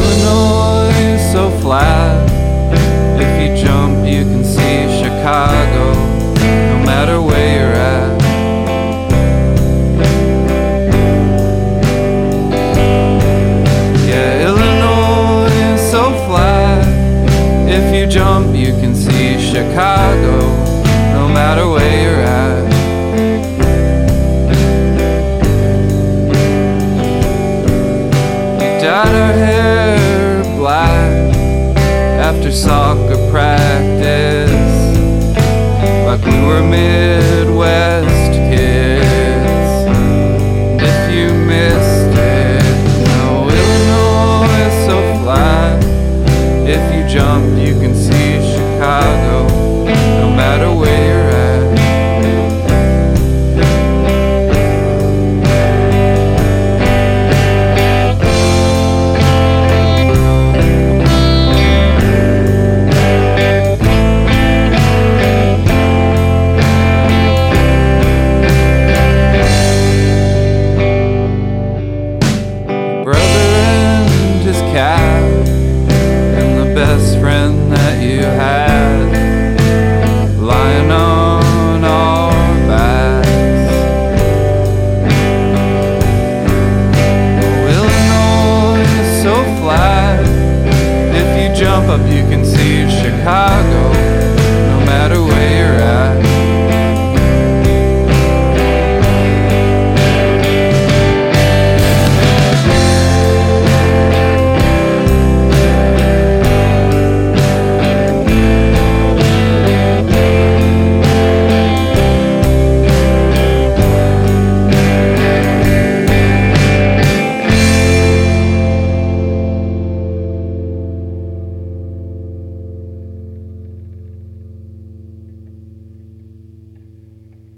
Illinois is so flat. If you jump, you can see Chicago, no matter where you're at. Yeah, Illinois is so flat. If you jump, you can see Chicago, no matter where you're at. Dyed our hair black after soccer practice, like we were Midwest kids. And if you missed it, no, Illinois is so flat. If you jump, you can see Chicago, no matter where you're at. Brother and his cat, and the best friend that you